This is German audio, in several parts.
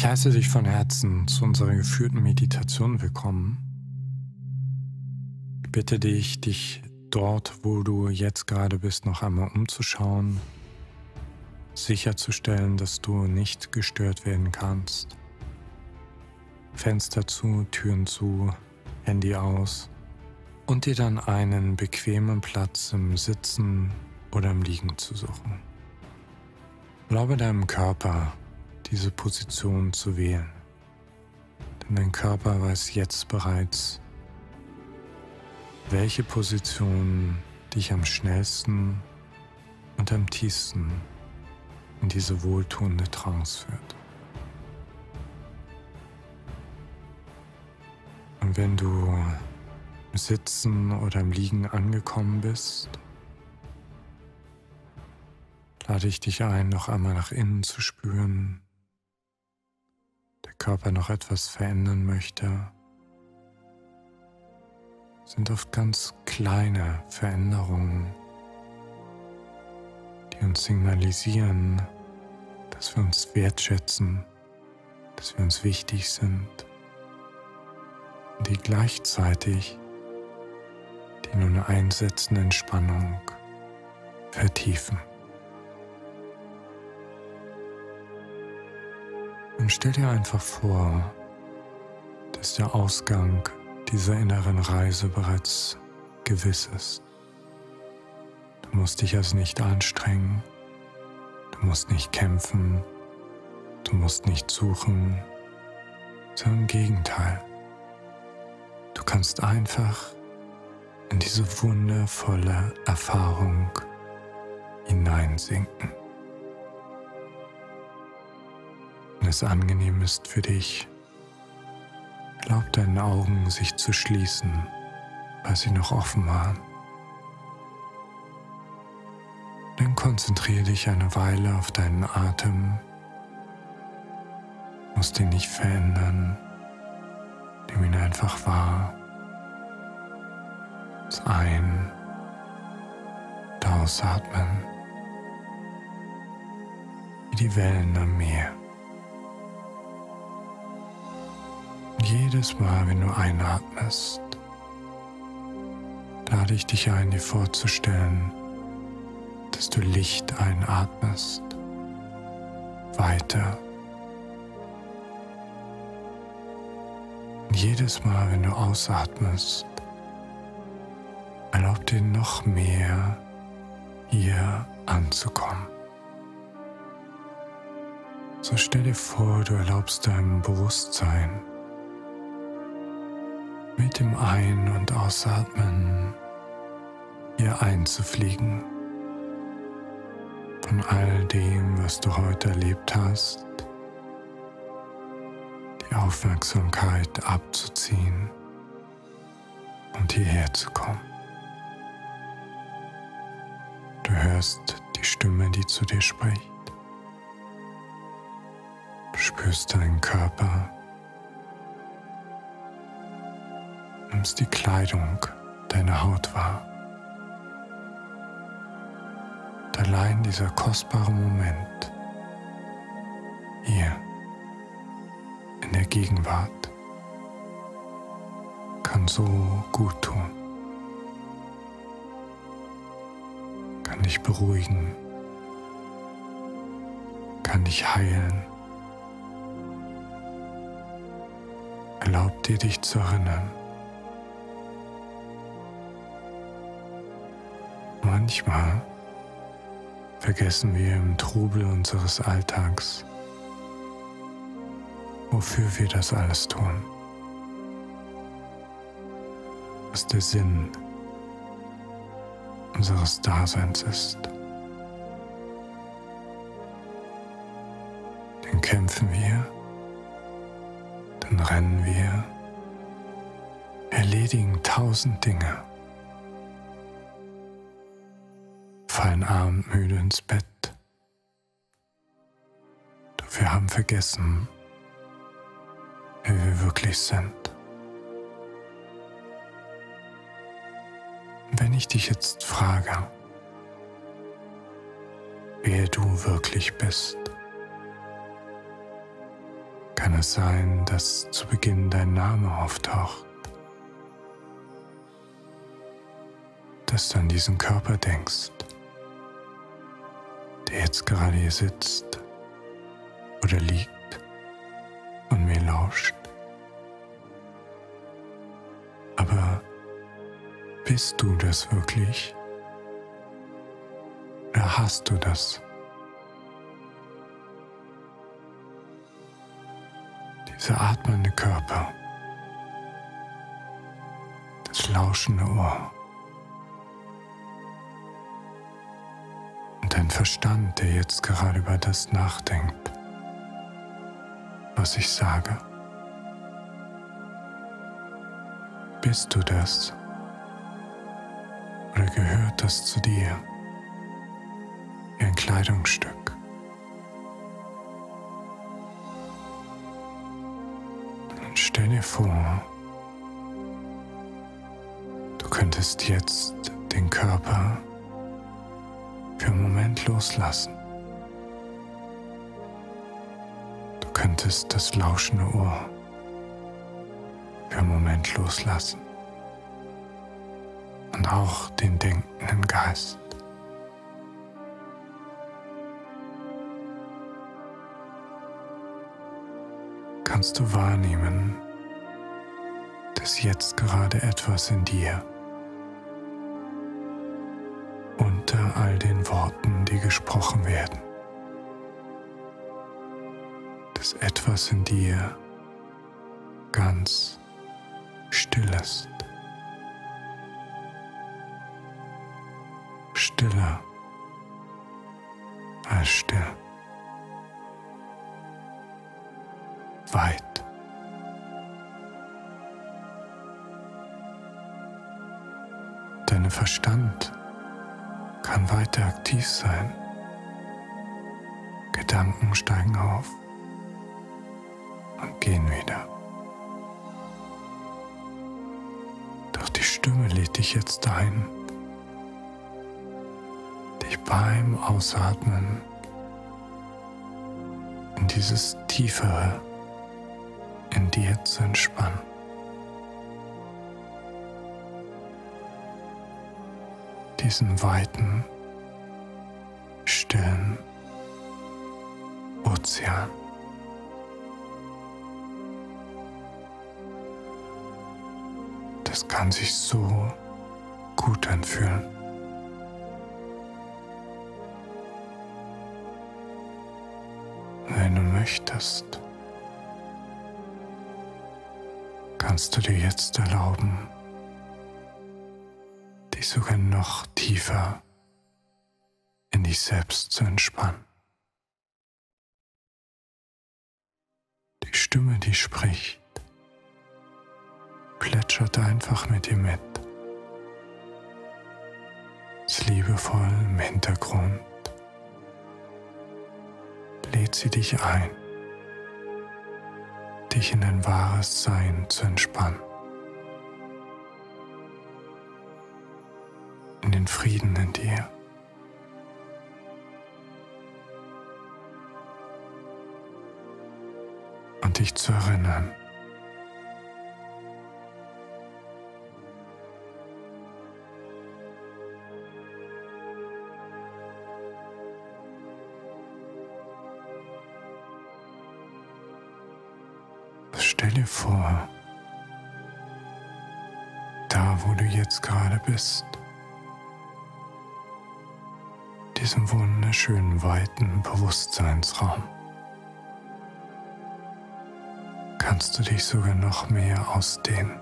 Ich heiße dich von Herzen zu unserer geführten Meditation willkommen. Ich bitte dich, dich dort, wo du jetzt gerade bist, noch einmal umzuschauen, sicherzustellen, dass du nicht gestört werden kannst. Fenster zu, Türen zu, Handy aus und dir dann einen bequemen Platz im Sitzen oder im Liegen zu suchen. Erlaube deinem Körper, diese Position zu wählen, denn dein Körper weiß jetzt bereits, welche Position dich am schnellsten und am tiefsten in diese wohltuende Trance führt. Und wenn du im Sitzen oder im Liegen angekommen bist, lade ich dich ein, noch einmal nach innen zu spüren, der Körper noch etwas verändern möchte. Es sind oft ganz kleine Veränderungen, die uns signalisieren, dass wir uns wertschätzen, dass wir uns wichtig sind, und die gleichzeitig die nun einsetzende Entspannung vertiefen. Und stell dir einfach vor, dass der Ausgang dieser inneren Reise bereits gewiss ist. Du musst dich also nicht anstrengen, du musst nicht kämpfen, du musst nicht suchen, sondern im Gegenteil. Du kannst einfach in diese wundervolle Erfahrung hineinsinken. Wenn es angenehm ist für dich, erlaub deinen Augen sich zu schließen, weil sie noch offen waren. Dann konzentriere dich eine Weile auf deinen Atem. Du musst ihn nicht verändern, nimm ihn einfach wahr. Das Ein- und Ausatmen, wie die Wellen am Meer. Jedes Mal, wenn du einatmest, lade ich dich ein, dir vorzustellen, dass du Licht einatmest, weiter. Und jedes Mal, wenn du ausatmest, erlaub dir noch mehr, hier anzukommen. So stell dir vor, du erlaubst deinem Bewusstsein, mit dem Ein- und Ausatmen hier einzufliegen. Von all dem, was du heute erlebt hast, die Aufmerksamkeit abzuziehen und hierher zu kommen. Du hörst die Stimme, die zu dir spricht. Du spürst deinen Körper. Nimmst die Kleidung deiner Haut wahr. Und allein dieser kostbare Moment hier in der Gegenwart kann so gut tun, kann dich beruhigen, kann dich heilen. Erlaub dir, dich zu erinnern. Manchmal vergessen wir im Trubel unseres Alltags, wofür wir das alles tun, was der Sinn unseres Daseins ist. Dann kämpfen wir, dann rennen wir, erledigen 1000 Dinge, fallen abendmüde ins Bett. Doch wir haben vergessen, wer wir wirklich sind. Und wenn ich dich jetzt frage, wer du wirklich bist, es sein, dass zu Beginn dein Name auftaucht, dass du an diesen Körper denkst, der jetzt gerade hier sitzt oder liegt und mir lauscht. Aber bist du das wirklich? Oder hast du das? Dieser atmende Körper, das lauschende Ohr und dein Verstand, der jetzt gerade über das nachdenkt, was ich sage. Bist du das? Oder gehört das zu dir wie ein Kleidungsstück? Und stell dir vor, du könntest jetzt den Körper für einen Moment loslassen. Du könntest das lauschende Ohr für einen Moment loslassen. Und auch den denkenden Geist. Kannst du wahrnehmen, dass jetzt gerade etwas in dir unter all den Worten, die gesprochen werden, dass etwas in dir ganz still ist. Stiller als still. Weit. Dein Verstand kann weiter aktiv sein. Gedanken steigen auf und gehen wieder. Doch die Stimme lädt dich jetzt ein, dich beim Ausatmen in dieses Tiefere in dir zu entspannen. Diesen weiten, stillen Ozean. Das kann sich so gut anfühlen. Wenn du möchtest, kannst du dir jetzt erlauben, dich sogar noch tiefer in dich selbst zu entspannen. Die Stimme, die spricht, plätschert einfach mit dir mit. Ist liebevoll im Hintergrund. Lädt sie dich ein, dich in dein wahres Sein zu entspannen. In den Frieden in dir. Und dich zu erinnern, stell dir vor, da wo du jetzt gerade bist, diesem wunderschönen, weiten Bewusstseinsraum, kannst du dich sogar noch mehr ausdehnen.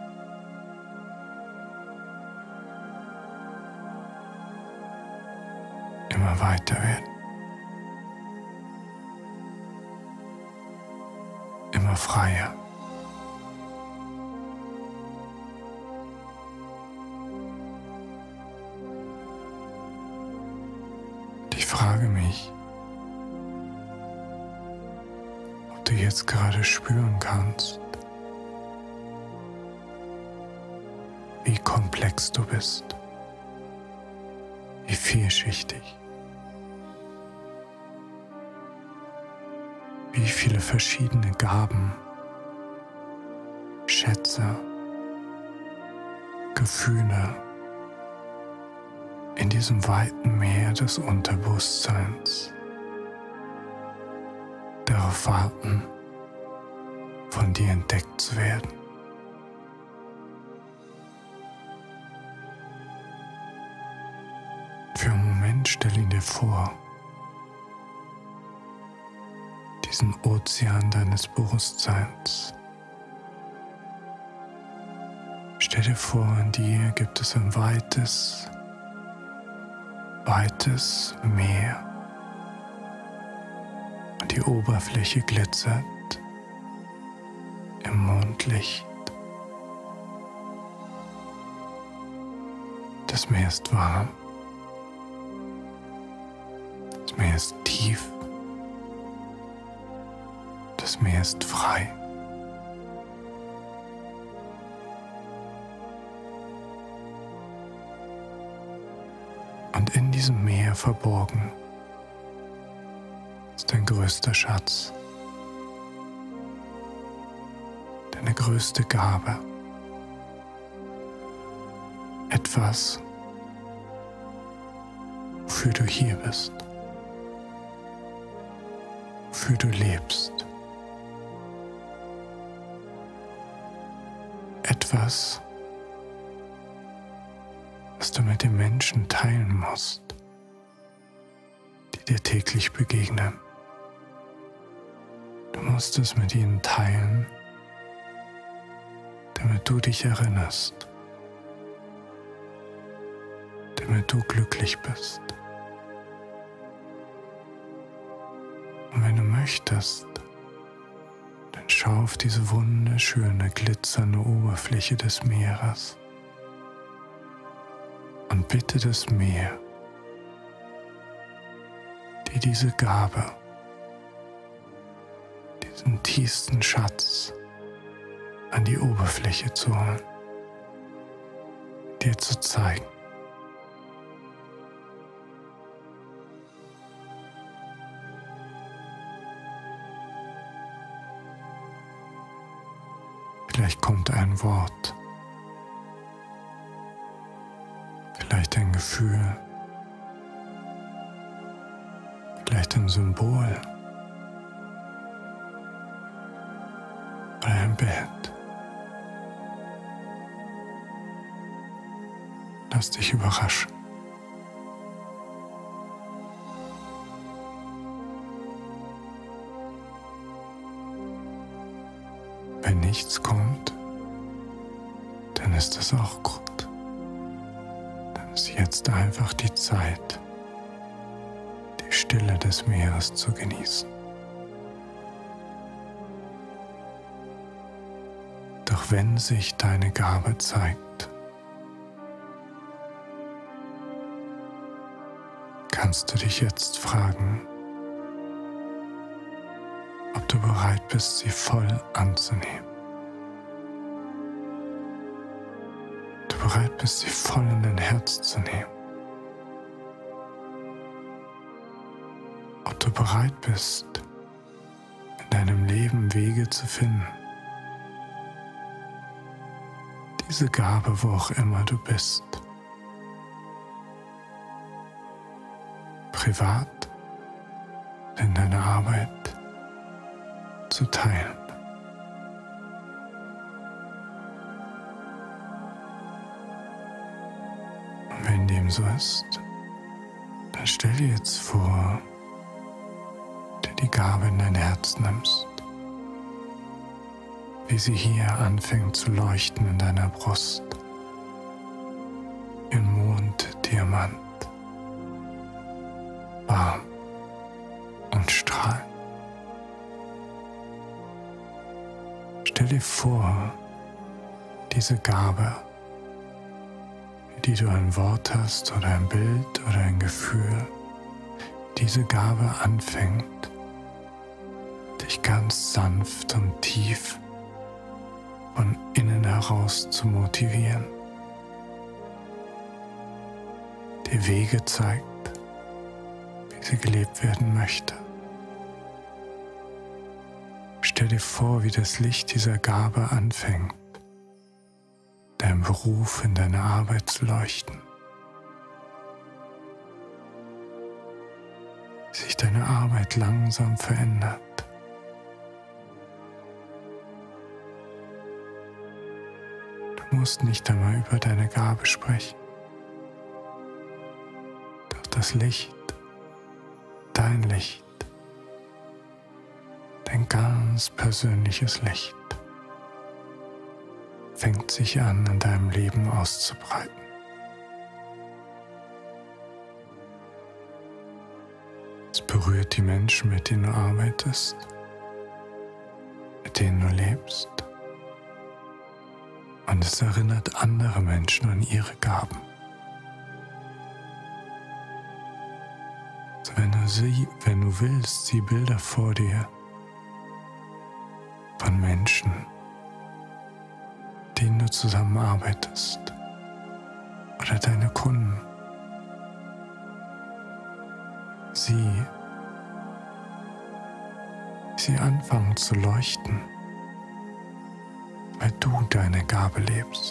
Immer weiter werden. Immer freier. Ich frage mich, ob du jetzt gerade spüren kannst, wie komplex du bist, wie vielschichtig, wie viele verschiedene Gaben, Schätze, Gefühle in diesem weiten Meer des Unterbewusstseins darauf warten, von dir entdeckt zu werden. Für einen Moment stell ihn dir vor, diesen Ozean deines Bewusstseins. Stell dir vor, in dir gibt es ein weites Meer und die Oberfläche glitzert im Mondlicht. Das Meer ist warm, das Meer ist tief, das Meer ist frei. Und in diesem Meer verborgen ist dein größter Schatz, deine größte Gabe, etwas, wofür du hier bist, wofür du lebst, etwas, was du mit den Menschen teilen musst, die dir täglich begegnen. Du musst es mit ihnen teilen, damit du dich erinnerst, damit du glücklich bist. Und wenn du möchtest, dann schau auf diese wunderschöne, glitzernde Oberfläche des Meeres und bitte das Meer, dir diese Gabe, diesen tiefsten Schatz an die Oberfläche zu holen, dir zu zeigen. Vielleicht kommt ein Wort, vielleicht ein Gefühl, vielleicht ein Symbol oder ein Bild. Lass dich überraschen. Wenn nichts kommt, dann ist das auch gut. Dann ist jetzt einfach die Zeit, die Stille des Meeres zu genießen. Doch wenn sich deine Gabe zeigt, kannst du dich jetzt fragen, ob du bereit bist, sie voll anzunehmen. Ob du bereit bist, sie voll in dein Herz zu nehmen. Ob du bereit bist, in deinem Leben Wege zu finden, diese Gabe, wo auch immer du bist, privat, in deiner Arbeit, zu teilen. Und wenn dem so ist, dann stell dir jetzt vor, dass du die Gabe in dein Herz nimmst, wie sie hier anfängt zu leuchten in deiner Brust, wie ein Monddiamant, warm und strahlend. Stell dir vor, diese Gabe, für die du ein Wort hast oder ein Bild oder ein Gefühl, diese Gabe anfängt, dich ganz sanft und tief von innen heraus zu motivieren, dir Wege zeigt, wie sie gelebt werden möchte. Stell dir vor, wie das Licht dieser Gabe anfängt, deinem Beruf, in deiner Arbeit zu leuchten. Wie sich deine Arbeit langsam verändert. Du musst nicht einmal über deine Gabe sprechen. Doch das Licht, dein Licht, dein ganz persönliches Licht, fängt sich an, in deinem Leben auszubreiten. Es berührt die Menschen, mit denen du arbeitest, mit denen du lebst. Und es erinnert andere Menschen an ihre Gaben. Also wenn du willst, sieh Bilder vor dir von Menschen, mit denen du zusammenarbeitest, oder deine Kunden. Sie anfangen zu leuchten, weil du deine Gabe lebst.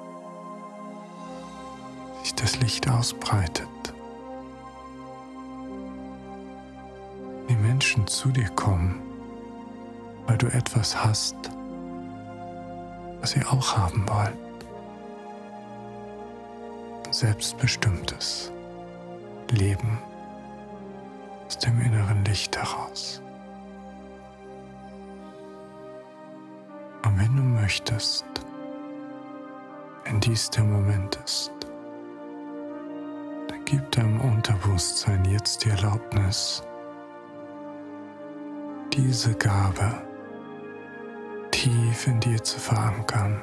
Sich das Licht ausbreitet. Die Menschen zu dir kommen, weil du etwas hast, was sie auch haben wollen. Ein selbstbestimmtes Leben aus dem inneren Licht heraus. Und wenn du möchtest, wenn dies der Moment ist, dann gib deinem Unterbewusstsein jetzt die Erlaubnis, diese Gabe tief in dir zu verankern,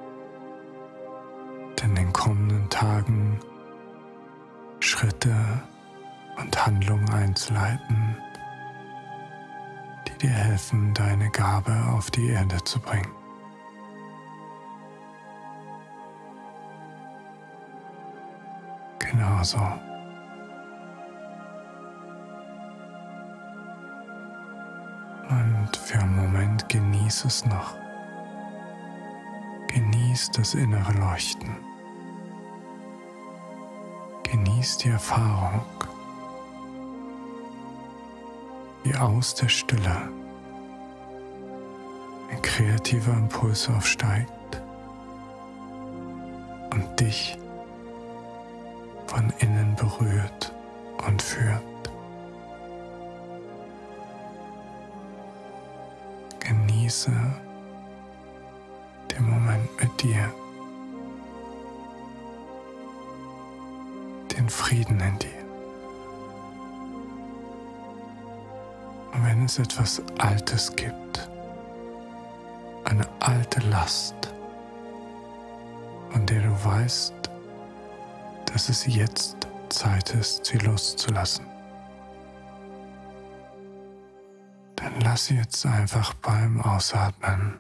in den kommenden Tagen Schritte und Handlungen einzuleiten, die dir helfen, deine Gabe auf die Erde zu bringen. Genauso. Und für einen Moment genieß es noch. Genieß das innere Leuchten. Genieß die Erfahrung, wie aus der Stille ein kreativer Impuls aufsteigt und dich von innen berührt und führt. Genieße den Moment mit dir, den Frieden in dir. Und wenn es etwas Altes gibt, eine alte Last, von der du weißt, dass es jetzt Zeit ist, sie loszulassen, dann lass sie jetzt einfach beim Ausatmen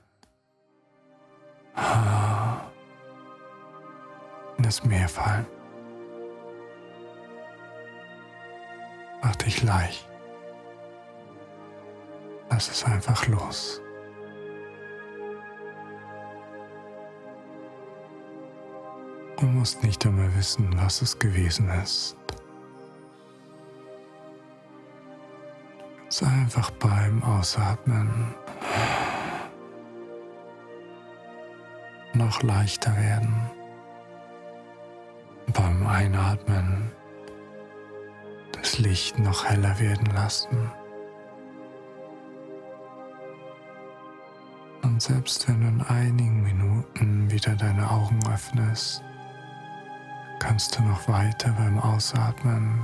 in das Meer fallen. Mach dich leicht. Lass es einfach los. Du musst nicht einmal wissen, was es gewesen ist. Es einfach beim Ausatmen noch leichter werden. Beim Einatmen das Licht noch heller werden lassen. Und selbst wenn du in einigen Minuten wieder deine Augen öffnest, kannst du noch weiter beim Ausatmen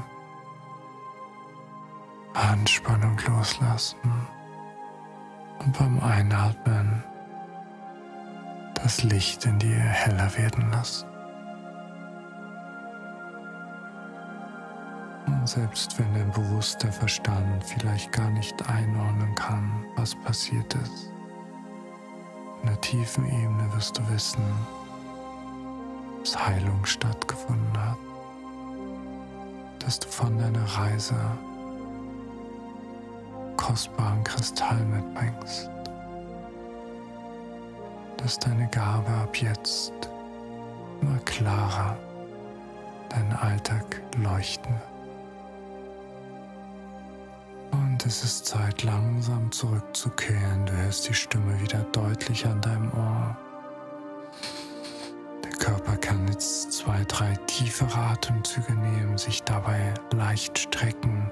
Anspannung loslassen und beim Einatmen das Licht in dir heller werden lassen. Und selbst wenn dein bewusster Verstand vielleicht gar nicht einordnen kann, was passiert ist, in der tiefen Ebene wirst du wissen, dass Heilung stattgefunden hat, dass du von deiner Reise kostbaren Kristall mitbringst, dass deine Gabe ab jetzt immer klarer deinen Alltag leuchten wird. Und es ist Zeit, langsam zurückzukehren. Du hörst die Stimme wieder deutlich an deinem Ohr. Der Körper kann jetzt 2, 3 tiefere Atemzüge nehmen, sich dabei leicht strecken.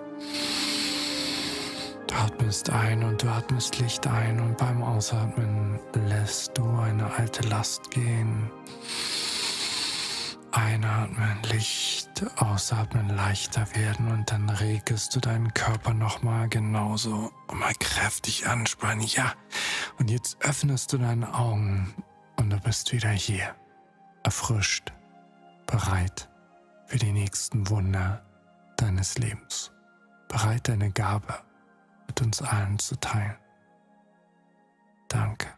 Du atmest ein und du atmest Licht ein und beim Ausatmen lässt du eine alte Last gehen. Einatmen, Licht, ausatmen, leichter werden und dann regest du deinen Körper nochmal genauso. Mal kräftig anspannen, ja. Und jetzt öffnest du deine Augen und du bist wieder hier, erfrischt, bereit für die nächsten Wunder deines Lebens. Bereit, deine Gabe mit uns allen zu teilen. Danke.